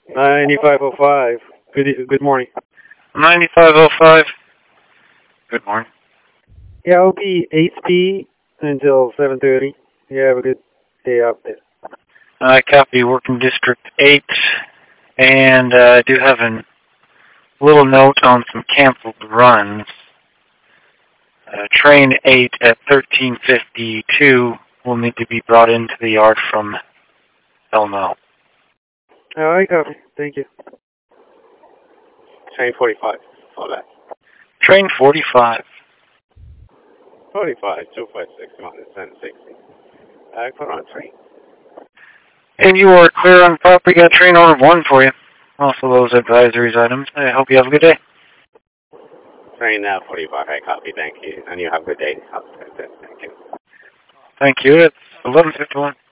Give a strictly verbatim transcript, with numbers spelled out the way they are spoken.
ninety-five oh five. Good, e- good morning. ninety-five oh five. Good morning. Yeah, I'll be eight P until seven thirty. You have a good day out there. I copy working District eight, and uh, I do have a little note on some canceled runs. Uh, train eight at thirteen fifty-two will need to be brought into the yard from Elmo. All right, copy. Thank you. Train forty-five. All that. Train forty-five. forty-five, two five six, ten sixty. Uh, put on train. And you are clear on property. Got train order one for you. Also those advisories items. I hope you have a good day. Train uh, forty-five, I copy. Thank you. And you have a good day. Thank you. Thank you. It's eleven fifty-one.